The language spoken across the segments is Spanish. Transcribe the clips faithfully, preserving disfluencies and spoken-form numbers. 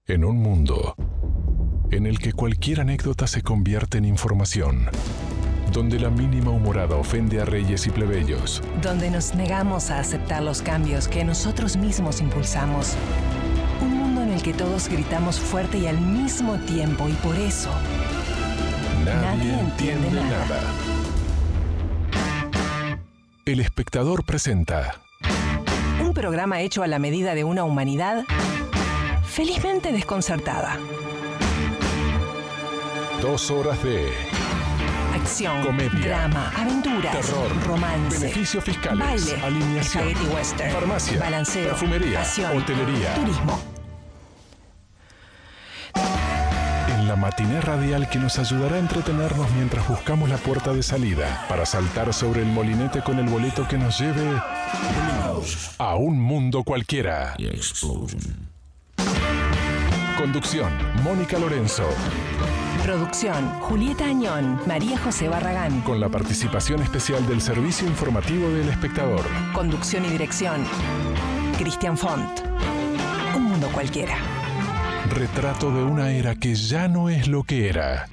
En un mundo en el que cualquier anécdota se convierte en información, donde la mínima humorada ofende a reyes y plebeyos, donde nos negamos a aceptar los cambios que nosotros mismos impulsamos. Un mundo en el que todos gritamos fuerte y al mismo tiempo, y por eso nadie, nadie entiende, entiende nada. nada. El Espectador presenta Un programa hecho a la medida de una humanidad felizmente desconcertada. dos horas de Acción, comedia, drama, aventuras, terror, romance, beneficios fiscales, baile, alineación, spaghetti western, farmacia, balanceo, perfumería, pasión, hotelería. turismo. En la matiné radial que nos ayudará a entretenernos mientras buscamos la puerta de salida para saltar sobre el molinete con el boleto que nos lleve a un mundo cualquiera. Conducción, Mónica Lorenzo. Producción, Julieta Añón, María José Barragán. Con la participación especial del Servicio Informativo del Espectador. Conducción y dirección, Cristian Font. Un mundo cualquiera. Retrato de una era que ya no es lo que era.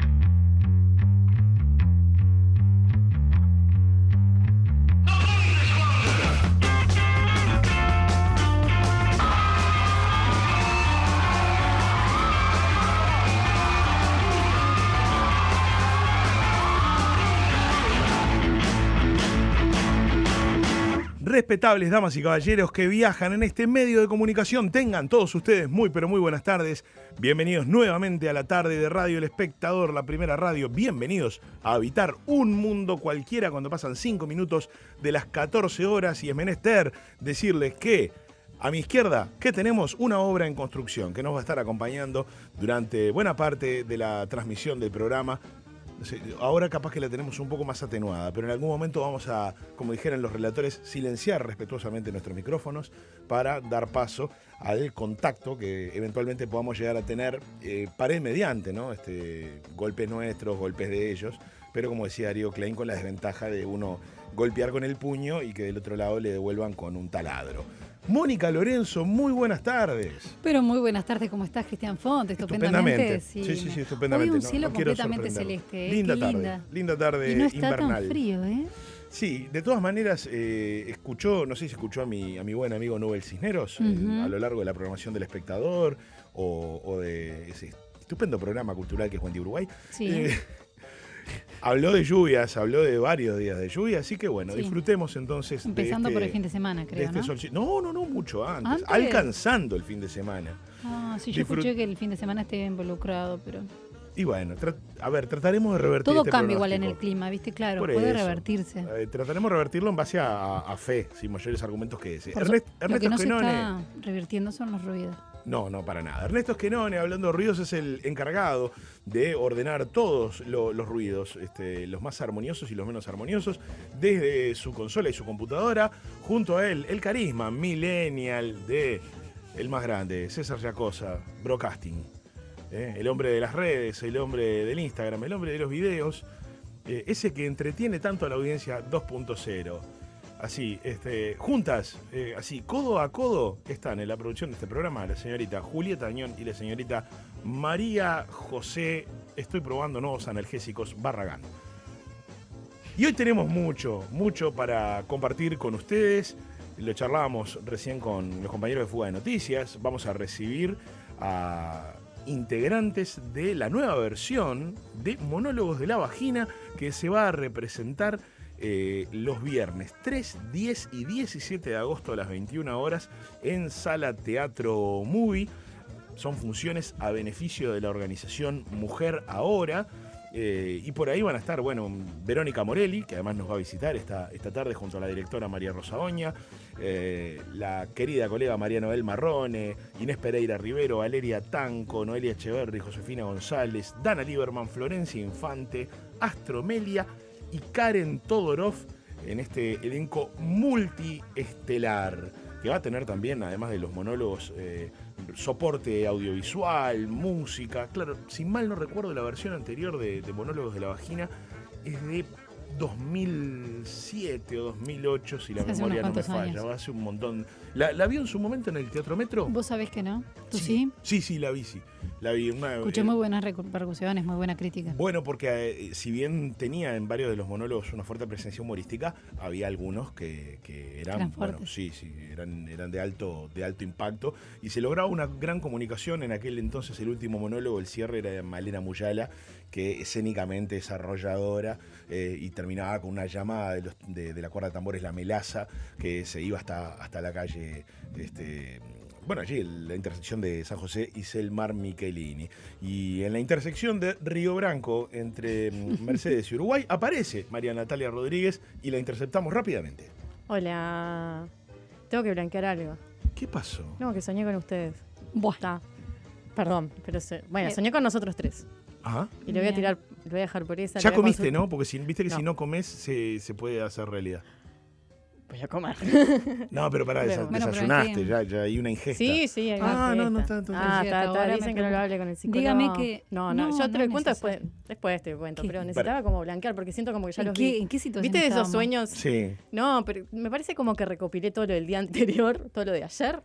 Respetables damas y caballeros que viajan en este medio de comunicación, tengan todos ustedes muy pero muy buenas tardes. Bienvenidos nuevamente a la tarde de Radio El Espectador, la primera radio. Bienvenidos a habitar un mundo cualquiera cuando pasan cinco minutos de las catorce horas y es menester decirles que a mi izquierda que tenemos una obra en construcción que nos va a estar acompañando durante buena parte de la transmisión del programa. Ahora capaz que la tenemos un poco más atenuada, pero en algún momento vamos a, como dijeran los relatores, silenciar respetuosamente nuestros micrófonos para dar paso al contacto que eventualmente podamos llegar a tener eh, pared mediante, ¿no? Este, golpes nuestros, golpes de ellos, pero como decía Darío Klein, con la desventaja de uno golpear con el puño y que del otro lado le devuelvan con un taladro. Mónica Lorenzo, muy buenas tardes. Pero muy buenas tardes, ¿cómo estás, Cristian Font? Estupendamente. Estupendamente. Sí, sí, sí, estupendamente. Hoy un no, cielo no quiero completamente celeste. ¿eh? Linda Qué tarde, linda. linda tarde y no está invernal. tan frío, ¿eh? Sí, de todas maneras, eh, escuchó, no sé si escuchó a mi, a mi buen amigo Nubel Cisneros uh-huh. en, a lo largo de la programación del Espectador o, o de ese estupendo programa cultural que es Buen Día Uruguay. Sí. Eh, Habló de lluvias, habló de varios días de lluvia, así que bueno, sí. disfrutemos entonces. Empezando de este, por el fin de semana, creo, de este ¿no? Sol. No, no, no, mucho antes, ¿Antes? Alcanzando el fin de semana. Ah, sí, yo Disfrut- escuché que el fin de semana esté involucrado, pero... Y bueno, tra- a ver, trataremos de revertir Todo este cambia igual en pronóstico. el clima, ¿viste? Claro, Por puede eso. revertirse. Eh, trataremos de revertirlo en base a, a fe, sin mayores argumentos que ese. Por Ernest, so- Ernesto Lo que no Esquenone. se está revirtiendo son los ruidos. No, no, para nada. Ernesto Esquenone, hablando de ruidos, es el encargado de ordenar todos lo, los ruidos, este, los más armoniosos y los menos armoniosos, desde su consola y su computadora, junto a él, el carisma millennial de el más grande, César Yacosa, Broadcasting. ¿eh? El hombre de las redes, el hombre del Instagram, el hombre de los videos, eh, ese que entretiene tanto a la audiencia dos punto cero. Así, este, juntas, eh, así, codo a codo, están en la producción de este programa la señorita Julieta Añón y la señorita María José, estoy probando nuevos analgésicos, Barragán. Y hoy tenemos mucho, mucho para compartir con ustedes. Lo charlábamos recién con los compañeros de Fuga de Noticias. Vamos a recibir a integrantes de la nueva versión de Monólogos de la Vagina que se va a representar Eh, los viernes tres, diez y diecisiete de agosto a las veintiuna horas en Sala Teatro Movie. Son funciones a beneficio de la organización Mujer Ahora. Eh, y por ahí van a estar, bueno, Verónica Morelli, que además nos va a visitar esta, esta tarde junto a la directora María Rosa Oña, eh, la querida colega María Noel Marrone, Inés Pereira Rivero, Valeria Tanco, Noelia Echeverri, Josefina González, Dana Lieberman, Florencia Infante, Astromelia y Karen Todorov en este elenco multiestelar que va a tener también, además de los monólogos, eh, soporte audiovisual, música. Claro, si mal no recuerdo, la versión anterior de, de Monólogos de la Vagina es de dos mil siete o dos mil ocho, si la Hace memoria no me unos cuantos falla. años. Hace un montón. ¿La, la vio en su momento en el Teatro Metro? Vos sabés que no. ¿Tú sí? Sí, sí, la vi, sí. La vi. Una, Escuché eh, muy buenas repercusiones, muy buena crítica. Bueno, porque eh, si bien tenía en varios de los monólogos una fuerte presencia humorística, había algunos que, que eran, Eran bueno, fuertes. sí, sí, eran, eran de alto, de alto impacto. Y se lograba una gran comunicación. En aquel entonces el último monólogo, el cierre, era de Malena Muyala, que escénicamente es arrolladora, eh, y terminaba con una llamada de, los, de, de la cuerda de tambores La Melaza, que se iba hasta, hasta la calle, este, bueno, allí en la intersección de San José y Selmar Michelini. Y en la intersección de Río Branco entre Mercedes y Uruguay aparece María Natalia Rodríguez y la interceptamos rápidamente. Hola. Tengo que blanquear algo. ¿Qué pasó? No, que soñé con ustedes. Buah. Está. Perdón, pero se- bueno, Eh. soñé con nosotros tres. Ajá. Y le voy a Bien. tirar, le voy a dejar por esa. Ya le voy a comiste, consul- ¿no? Porque si, viste que No. si no comes se, se puede hacer realidad. Voy a comer. No, pero pará, Luego. desa- Bueno, pero desayunaste, ¿qué? ya, ya hay una ingesta. Sí, sí, hay Ah, una no, no fiesta. está, está, Ah, está. está, está. Ahora me Dicen que no lo preocupa. hable con el psicólogo. Dígame que- No, no, no, yo te no lo es cuento después. necesario. Después te cuento, ¿Qué? pero necesitaba como blanquear porque siento como que ya ¿En los qué, vi. ¿En qué situación ¿Viste esos estábamos? sueños? Sí. No, pero me parece como que recopilé todo lo del día anterior, todo lo de ayer.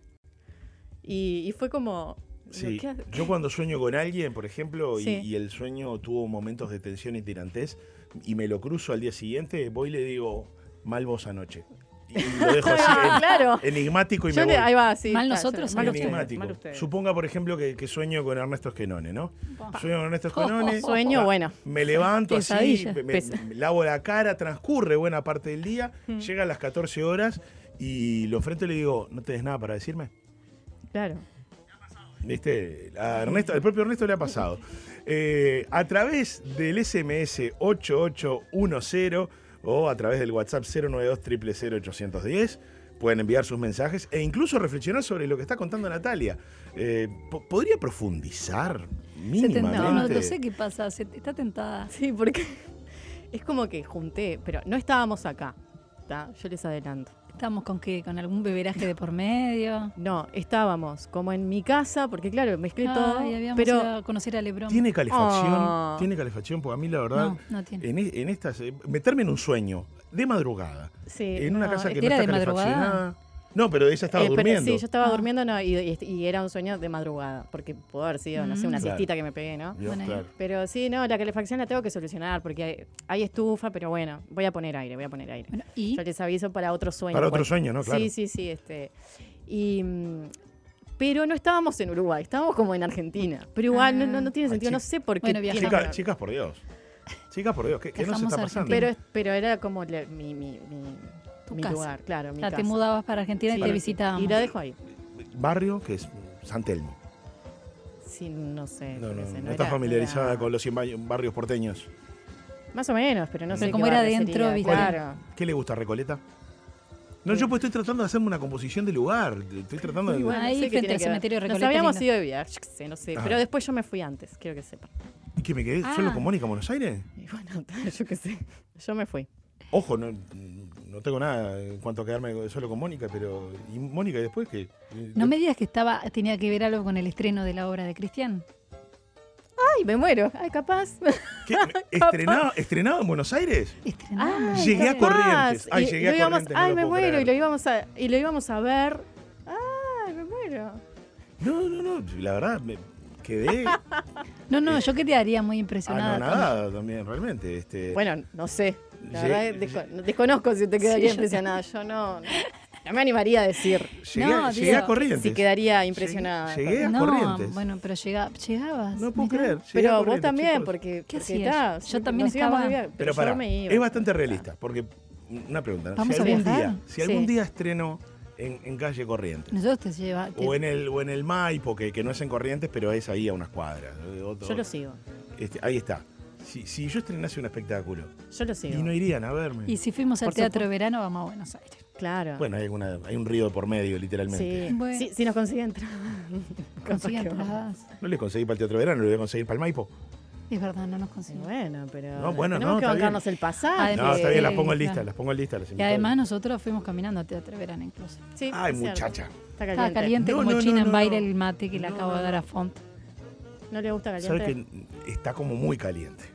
Y, y fue como... Sí, ¿qué- yo cuando sueño con alguien, por ejemplo, y, Sí. y el sueño tuvo momentos de tensión y tirantez, y me lo cruzo al día siguiente, voy y le digo, mal vos anoche. Y lo dejo así, Ah, en- claro. enigmático, y Yo me le- voy. ahí va, sí. Mal está, nosotros, mal mal ustedes, Enigmático. mal ustedes. Suponga, por ejemplo, que, que sueño con Ernesto Esquenone, ¿no? Sueño con Ernesto Esquenone. Sueño, ah, bueno. Me levanto así, Pesadilla. me, me- Pesa. me lavo la cara, transcurre buena parte del día, llega a las catorce horas y lo enfrento y le digo, ¿no tenés nada para decirme? Claro. ¿Viste? A Ernesto, al propio Ernesto le ha pasado. Eh, a través del S M S ocho ocho uno cero o a través del WhatsApp cero nueve dos cero cero cero ocho uno cero pueden enviar sus mensajes e incluso reflexionar sobre lo que está contando Natalia. Eh, po- ¿Podría profundizar Se tentó, no, mínimamente? no sé qué pasa, se, está tentada. Sí, porque es como que junté, pero no estábamos acá. ¿tá? Yo les adelanto. ¿Estamos con qué? ¿Con algún beberaje de por medio? No, estábamos como en mi casa, porque claro, mezclé todo. Ay, habíamos Pero ido a conocer a Lebrón. ¿Tiene calefacción? Oh. ¿Tiene calefacción? Porque a mí la verdad, No, no tiene. en, e- en estas, eh, meterme en un sueño de madrugada, sí, en una no, casa que es- no ¿Era está de madrugada? calefaccionada. No, pero ella estaba eh, pero durmiendo. sí, yo estaba Ah. durmiendo no, y, y- y era un sueño de madrugada, porque pudo haber sido, no sé, una Mm. Claro. siestita que me pegué, ¿no? Dios, Bueno, claro. Pero sí, no, la calefacción la tengo que solucionar, porque hay, hay estufa, pero bueno, voy a poner aire, voy a poner aire. Bueno, ¿y? Yo les aviso para otro sueño. Para otro pues. sueño, ¿no? Claro. Sí, sí, sí. Este, y, mm, pero no estábamos en Uruguay, estábamos como en Argentina. Pero igual no, no, no tiene Ah, sentido, chi- no sé por qué. Bueno, viajamos. tiene- Chicas, chicas, por Dios. Chicas, por Dios, ¿qué, qué nos Dejamos está a pasando? pero, es- pero era como la- mi, mi, mi, Tu mi casa. lugar, claro, mi O sea, casa. te mudabas para Argentina y Sí. te visitábamos. Y la dejo ahí. Barrio, que es San Telmo. Sí, no sé. No, no, parece, no, no estás era- familiarizada era- con los cien ba- barrios porteños. Más o menos, pero no Pero sé como qué era barrio dentro, sería, ¿viste? Claro. ¿Qué le gusta, Recoleta? No, yo pues estoy tratando de hacerme una composición de lugar. Estoy tratando de... Y bueno, Ahí no sé qué frente tiene al que ver. cementerio de Nos Recoleta, habíamos lindo. ido de viaje, yo qué sé, no sé. Ah. Pero después yo me fui antes, quiero que sepan. ¿Y que me quedé Ah. solo con Mónica en Buenos Aires? Y bueno, yo qué sé. Yo me fui. Ojo, no, no tengo nada en cuanto a quedarme solo con Mónica, pero... ¿Y Mónica y después qué? No me digas que estaba, tenía que ver algo con el estreno de la obra de Cristian. Ay, me muero. Ay, capaz. ¿Qué? ¿Estrenado, ¿Estrenado en Buenos Aires? Estrenamos. Ay, Llegué a capaz. Corrientes. Ay, Y llegué a lo íbamos- Corrientes, no Ay, lo me puedo muero. creer. Y lo, íbamos a, y lo íbamos a ver. Ay, me muero. No, no, no, la verdad, me quedé No, no, yo quedaría muy impresionada. con- anonadada también, realmente. Este, Bueno, no sé. La Lle- verdad, desco- desconozco si te quedaría Sí, yo impresionada. Yo no, no, no me animaría a decir llegué, No, llegué digo, a Corrientes. si quedaría impresionada. Llegué, llegué a No, Corrientes. bueno, pero llega, llegabas. No puedo mirá. creer. llegué a Pero vos Corrientes, también, chicos. porque, ¿Qué porque hacías? está, Yo también nos íbamos estaba. de viaje, Pero yo pará, me iba. es bastante realista, porque, una pregunta, ¿Vamos si a algún viajar? día, si algún Sí. día estreno en, en calle Corrientes, Nosotros te lleva. te- o en el o en el Maipo, que, que no es en Corrientes, pero es ahí a unas cuadras. eh, otro- Yo lo sigo. este, ahí está. Si, si yo estrenase un espectáculo Yo lo sigo. y no irían a verme. Y si fuimos al Por Teatro supuesto. de Verano, vamos a Buenos Aires. Claro. Bueno, hay, alguna, hay un río de por medio, literalmente. sí. Bueno. Sí, si nos consiguen entrar. Consigue Capaz que vamos. entradas. No le conseguí para el Teatro de Verano, le voy a conseguir para el Maipo. Es verdad, no nos Sí, conseguimos. bueno, pero No, bueno, tenemos no, que está bancarnos el pasaje. Además, No, está bien, las sí, pongo en lista, claro. las pongo en lista. las Y invito. además nosotros fuimos caminando al Teatro de Verano incluso. Sí, Ay, es cierto. muchacha. Está Estaba caliente. caliente No, como no, no, China no, en baile no. el mate que le No, acabo de no, dar no. a Font. ¿No le gusta Sabe caliente? que está como muy caliente.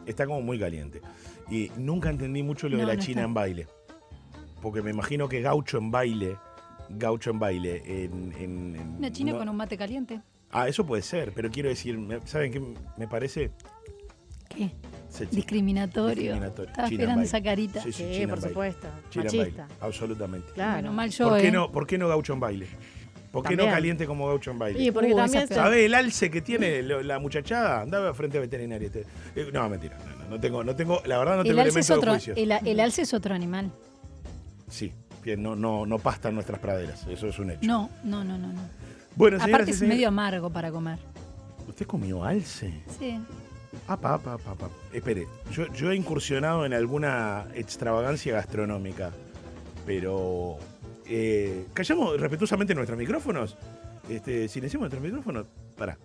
Está como muy caliente. Y nunca entendí mucho lo No, de la no China está. en baile. Porque me imagino que gaucho en baile, gaucho en baile, en... en- en- Una china no- con un mate caliente. Ah, eso puede ser, pero quiero decir, me- ¿saben qué me parece? ¿Qué? Se- Discriminatorio. Discriminatorio. Estaba China en esperando baile. esa carita. Sí, sí, Sí, China en por baile. supuesto. China en Machista. baile, absolutamente. Claro. Bueno, mal yo, ¿Por qué, ¿eh? no, ¿Por qué no gaucho en baile? ¿Por qué También. no caliente como gaucho en baile? Y porque Uh, también esa se- ¿Sabés el alce que tiene lo- la muchachada? Andaba frente a veterinaria. Este. Eh, no, mentira. No, no, no tengo, no tengo, la verdad no tengo El alce, es elementos de otro, juicio. el, el alce es otro animal. Sí, que no, no, no pastan nuestras praderas. Eso es un hecho. No, no, no, no. no. Bueno, señoras Aparte y es señores, medio amargo para comer. ¿usted comió alce? Sí. Apa, apa, apa, apa. Espere, yo, yo he incursionado en alguna extravagancia gastronómica, pero eh, callamos respetuosamente nuestros micrófonos. Este, silenciamos nuestros micrófonos. Pará.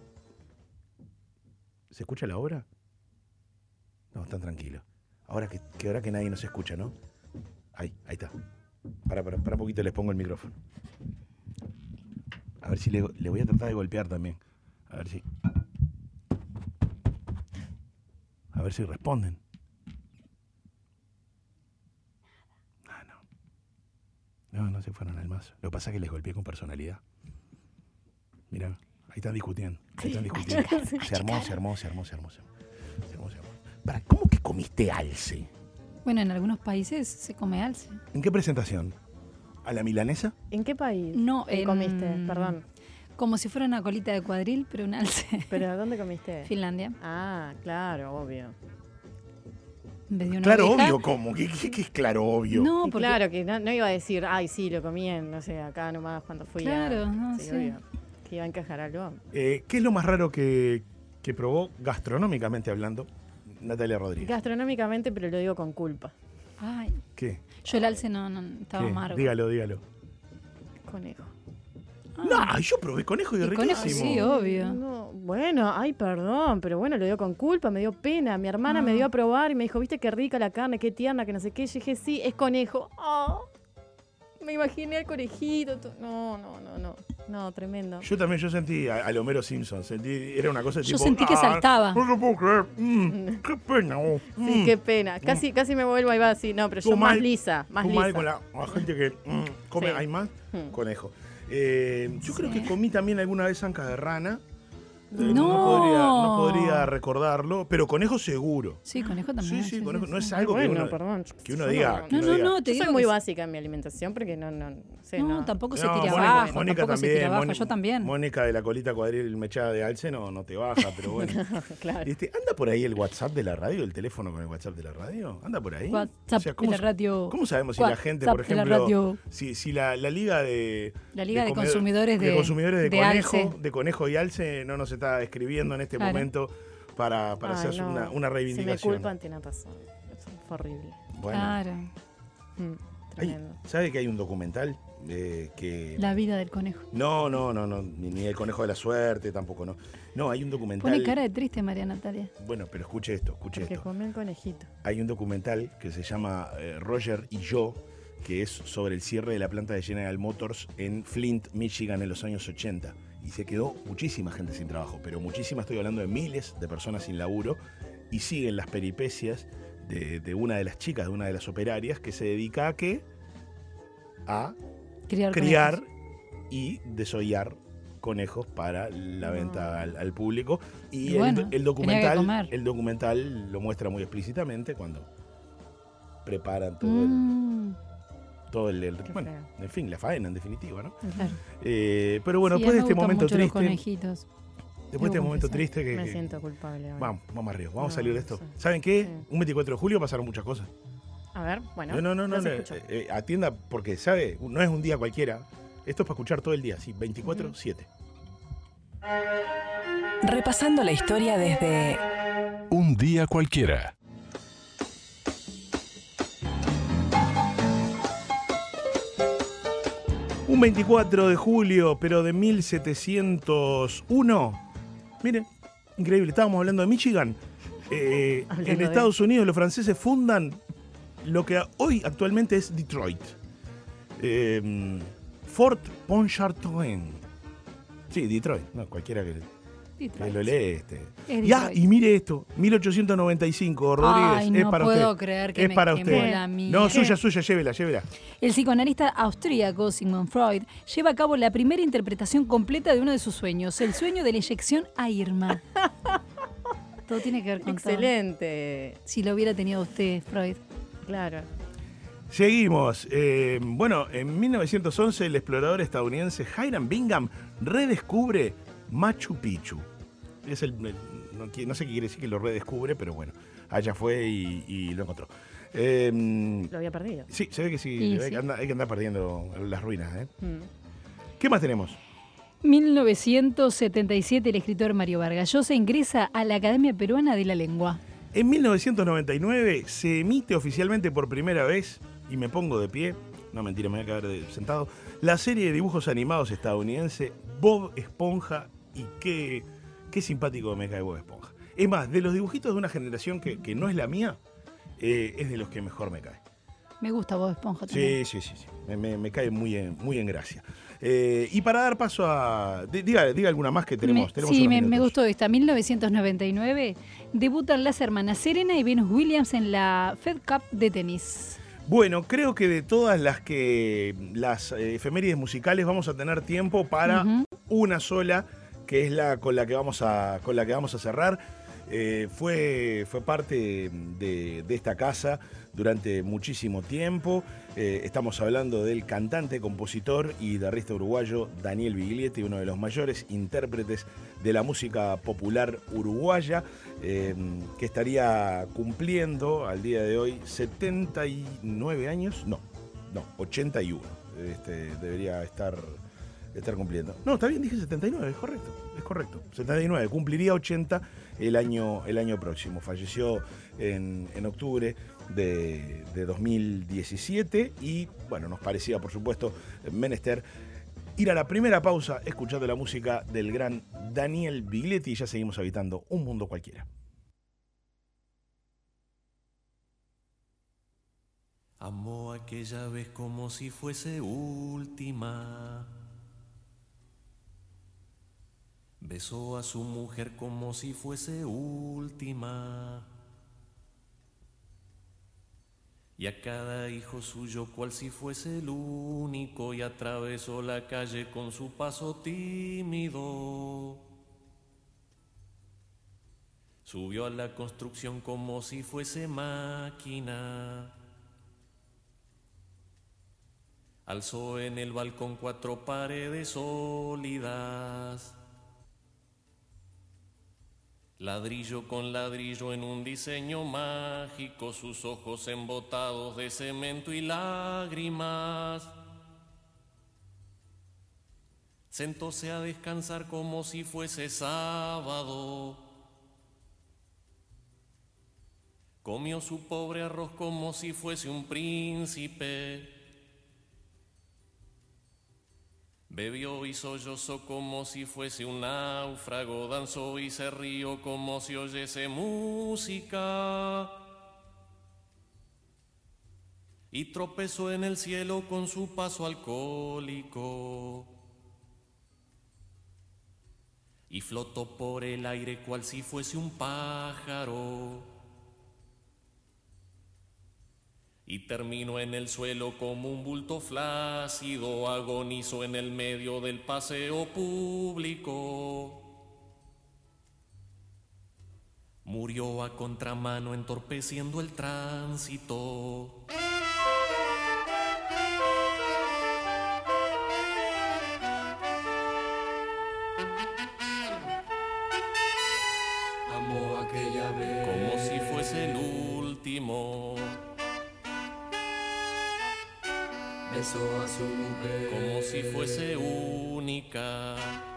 ¿Se escucha la obra? No, están tranquilos. Ahora que, que ahora que nadie nos escucha, ¿no? Ahí, ahí está. Para, para, para un poquito les pongo el micrófono. A ver si le, le voy a tratar de golpear también. A ver si. A ver si responden. Ah, no. No, no se fueron al mazo. Lo que pasa es que les golpeé con personalidad. Mirá, ahí están discutiendo. Ahí están discutiendo. Se armó, se armó, se armó, se armó, se armó. Se armó, se armó. Para, ¿cómo que comiste alce? Bueno, en algunos países se come alce. ¿En qué presentación? ¿A la milanesa? ¿En qué país No, eh, en- comiste? Perdón. Como si fuera una colita de cuadril, pero un alce. ¿Pero dónde comiste? Finlandia. Ah, claro, obvio. En vez de una Claro, oveja. obvio, ¿cómo? ¿Qué, qué- qué es claro, obvio? No, Y porque claro, que no, no iba a decir, ay, sí, lo comí en, no sé, acá nomás cuando fui Claro, a... no, sí, sí. obvio. Que iba a encajar algo. Eh, ¿Qué es lo más raro que, que probó gastronómicamente hablando Natalia Rodríguez? Gastronómicamente, pero lo digo con culpa. Ay, ¿Qué? yo el alce no, no estaba ¿Qué? amargo. Dígalo, dígalo. Conejo. No, yo probé conejo y Y conejo riquísimo. sí, obvio. No, bueno, ay, perdón, pero bueno, lo digo con culpa, me dio pena. Mi hermana Ah. me dio a probar y me dijo, viste qué rica la carne, qué tierna, que no sé qué. Yo dije, sí, es conejo. Ah, me imaginé al conejito. to- No, no, no, no. No, tremendo. Yo también, yo sentí a- al Homero Simpson, sentí, era una cosa Yo tipo... sentí que "Ah, saltaba". No lo puedo creer, mm, qué pena. oh, Sí, mm". qué pena. Casi, casi me vuelvo ahí va así. No, pero Estuvo yo más mal, lisa, más estuvo mal lisa. con la, la gente que mm, come, Sí. hay más, Hmm. conejo. Eh, yo creo Sí. que comí también alguna vez anca de rana. Eh, No. podría, no podría recordarlo, pero conejo seguro. Sí, conejo también. Sí, sí, conejo. No es Ay, algo que bueno, uno, perdón. que uno Yo diga. que No, uno no, diga, no, te Yo digo soy muy que básica en mi alimentación porque no, no, no sé, No, no. tampoco se No, tira Mónica- abajo, Mónica tampoco se también, tira abajo, Mónica- yo también. Mónica de la colita cuadril mechada de alce no, no te baja, pero bueno. Claro. Este, ¿Anda por ahí el WhatsApp de la radio, el teléfono con el WhatsApp de la radio? ¿Anda por ahí? WhatsApp ¿cómo, de la radio. ¿Cómo sabemos si la gente, por WhatsApp de la ejemplo, radio. si, si la, la liga de... La liga de comedor- consumidores de- consumidores de, de conejo, alce. de conejo y alce no nos está escribiendo en este Claro. momento para, para Ay, hacer no. una, una Si me reivindicación? culpan, tienen razón. Eso fue horrible. Bueno, Claro. Mm, hay- tremendo. ¿sabe que hay un documental eh, que... La vida del conejo. No, no, no, no, ni, ni el conejo de la suerte, tampoco, no. No, hay un documental... Pone cara de triste María Natalia. Bueno, pero escuche esto, escuche Porque esto. come el conejito. Hay un documental que se llama eh, Roger y yo, que es sobre el cierre de la planta de General Motors en Flint, Michigan, en los años ochenta. Y se quedó muchísima gente sin trabajo, pero muchísima, estoy hablando de miles de personas sin laburo, y siguen las peripecias de, de una de las chicas, de una de las operarias, que se dedica a qué? A Criar, criar conejos. y desollar conejos para la venta al, al público. Y Y bueno, el, el tenía que documental comer. el documental lo muestra muy explícitamente cuando preparan todo el, Mm, todo el, el- Qué bueno, feo. en fin, la faena en definitiva, ¿no? claro. Eh, pero bueno, Sí, después de a mí este me gustan momento mucho los triste, conejitos. después de este debo momento confesar. triste que, Me que- siento culpable ahora. vamos, vamos arriba, vamos a No, salir de esto. sí. ¿Saben qué? Sí. Un veinticuatro de julio pasaron muchas cosas. A ver, bueno. No, no, no, no, los no, escucho. eh, eh, atienda porque sabe, no es un día cualquiera. Esto es para escuchar todo el día, sí, veinticuatro siete. Repasando la historia desde Un día cualquiera. Un veinticuatro de julio, pero de mil setecientos uno. Miren, increíble, estábamos hablando de Michigan. Eh, Hablando en de- Estados Unidos los franceses fundan lo que hoy actualmente es Detroit. Eh, Fort Pontchartrain. Sí, Detroit, no, cualquiera que... Detroit. Que lo lee este. Es Y, ah, Detroit. y mire esto, mil ochocientos noventa y cinco, Rodríguez, Ay, es no para puedo usted. creer que es me para quemó usted. la mía. No, ¿Qué? suya, suya, llévela, llévela. El psicoanalista austríaco Sigmund Freud lleva a cabo la primera interpretación completa de uno de sus sueños, el sueño de la eyección a Irma. Todo tiene que ver con todo. Excelente. Si lo hubiera tenido usted, Freud. Claro. Seguimos. Eh, bueno, en mil novecientos once el explorador estadounidense Hiram Bingham redescubre Machu Picchu. Es el, el- no, qui- no sé qué quiere decir que lo redescubre, pero bueno, allá fue y, y lo encontró. Eh, Lo había perdido. sí, se ve que sí, Y hay, sí. Que andar, hay que andar perdiendo las ruinas. ¿eh? Mm. ¿Qué más tenemos? mil novecientos setenta y siete el escritor Mario Vargas Llosa ingresa a la Academia Peruana de la Lengua. En mil novecientos noventa y nueve se emite oficialmente por primera vez, y me pongo de pie, no mentira, me voy a quedar de- sentado, la serie de dibujos animados estadounidense Bob Esponja, y qué, qué simpático me cae Bob Esponja. Es más, de los dibujitos de una generación que, que no es la mía, eh, es de los que mejor me cae. Me gusta Bob Esponja también. Sí, sí, sí, sí. Me, me- me cae muy en, muy en gracia. Eh, y para dar paso a... di- Diga, diga alguna más que tenemos. Me- tenemos sí, unos me, me minutos. gustó esta. mil novecientos noventa y nueve debutan las hermanas Serena y Venus Williams en la Fed Cup de tenis. Bueno, creo que de todas las que las eh, efemérides musicales vamos a tener tiempo para Ujú. una sola, que es la con la que vamos a con la que vamos a cerrar. Eh, fue, fue parte de, de esta casa durante muchísimo tiempo. Eh, estamos hablando del cantante, compositor y guitarrista uruguayo Daniel Biglietti, uno de los mayores intérpretes de la música popular uruguaya, eh, que estaría cumpliendo al día de hoy setenta y nueve años, no, no, ochenta y uno. Este, debería estar, estar cumpliendo. No, está bien, dije setenta y nueve, es correcto, es correcto. setenta y nueve, cumpliría ochenta el año, el año próximo. Falleció en, en octubre de, de dos mil diecisiete y, bueno, nos parecía, por supuesto, menester ir a la primera pausa escuchando la música del gran Daniel Biglietti y ya seguimos habitando un mundo cualquiera. Amó aquella vez como si fuese última. Besó a su mujer como si fuese última. Y a cada hijo suyo cual si fuese el único, y atravesó la calle con su paso tímido. Subió a la construcción como si fuese máquina. Alzó en el balcón cuatro paredes sólidas. Ladrillo con ladrillo en un diseño mágico, sus ojos embotados de cemento y lágrimas. Sentóse a descansar como si fuese sábado. Comió su pobre arroz como si fuese un príncipe. Bebió y sollozó como si fuese un náufrago, danzó y se rió como si oyese música. Y tropezó en el cielo con su paso alcohólico. Y flotó por el aire cual si fuese un pájaro. Y terminó en el suelo como un bulto flácido, agonizó en el medio del paseo público. Murió a contramano entorpeciendo el tránsito. Amó aquella vez Como si fuese el último. besó a su mujer Como si fuese única.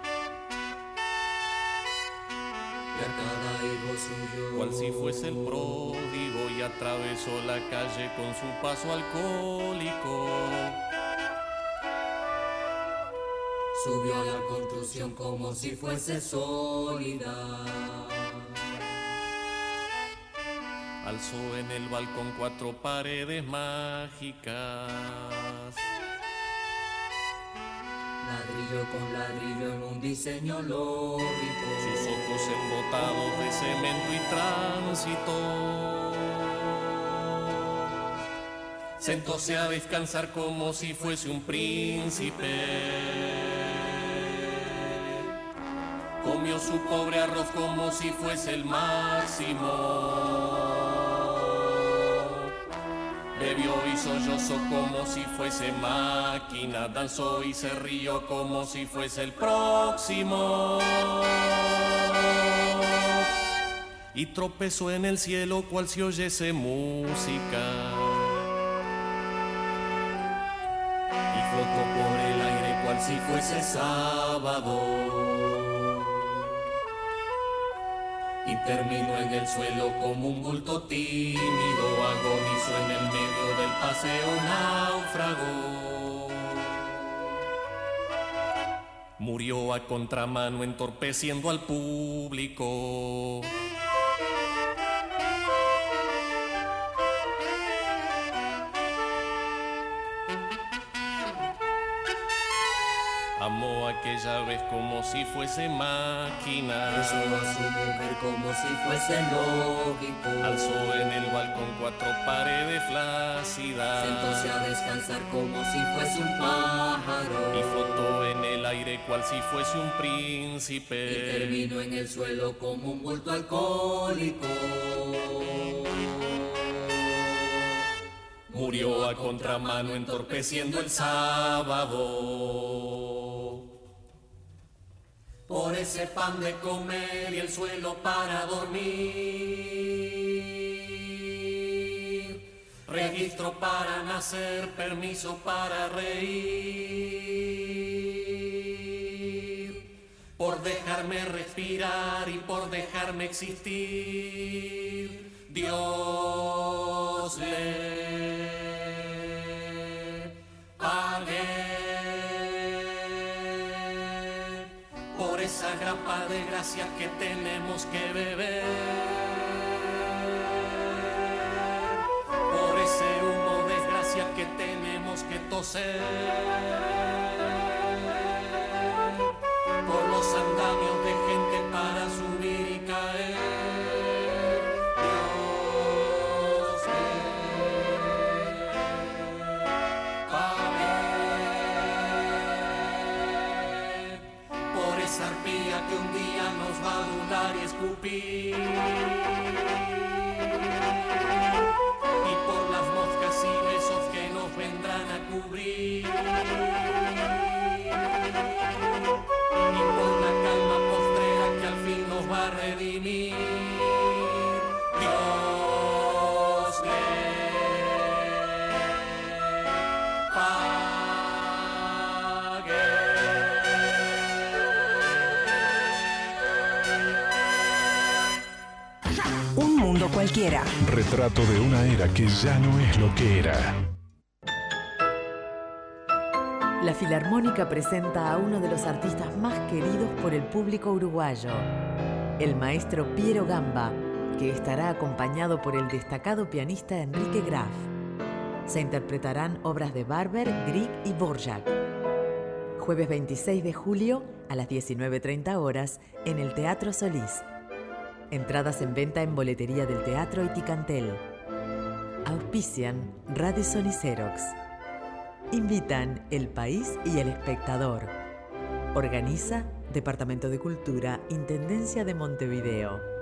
y a cada hijo suyo Cual si fuese el pródigo, y atravesó la calle con su paso alcohólico. subió a la construcción como si fuese sólida. Alzó en el balcón cuatro paredes mágicas. ladrillo con ladrillo en un diseño lógico. Sus ojos embotados de cemento y tránsito. Sentóse a descansar como si fuese un príncipe. Comió su pobre arroz como si fuese el máximo. Bebió y sollozó como si fuese máquina. Danzó y se rió como si fuese el próximo. Y tropezó en el cielo cual si oyese música. Y flotó por el aire cual si fuese sábado. Y terminó en el suelo como un bulto tímido, agonizó en el medio del paseo náufrago. Murió a contramano entorpeciendo al público. Amó aquella vez como si fuese máquina. Besó a su mujer como si fuese lógico. Alzó en el balcón cuatro paredes flácidas. Sentóse a descansar como si fuese un pájaro. Y flotó en el aire cual si fuese un príncipe. Y terminó en el suelo como un bulto alcohólico. Murió a contramano entorpeciendo el sábado. Por ese pan de comer y el suelo para dormir. Registro para nacer, permiso para reír. Por dejarme respirar y por dejarme existir. Dios le pague por esa grapa de gracias que tenemos que beber, por ese humo de desgracias que tenemos que toser, por los andamios de gente para subir y caer. Esa arpía que un día nos va a adular y escupir. Y por las moscas y besos que nos vendrán a cubrir. Y por la calma postrera que al fin nos va a redimir. Dios le cualquiera. Retrato de una era que ya no es lo que era. La Filarmónica presenta a uno de los artistas más queridos por el público uruguayo, el maestro Piero Gamba, que estará acompañado por el destacado pianista Enrique Graf. Se interpretarán obras de Barber, Grieg y Dvorak. Jueves veintiséis de julio a las diecinueve treinta horas en el Teatro Solís. Entradas en venta en boletería del Teatro y Ticantel. Auspician Radisson y Xerox. Invitan El País y El Espectador. Organiza Departamento de Cultura, Intendencia de Montevideo.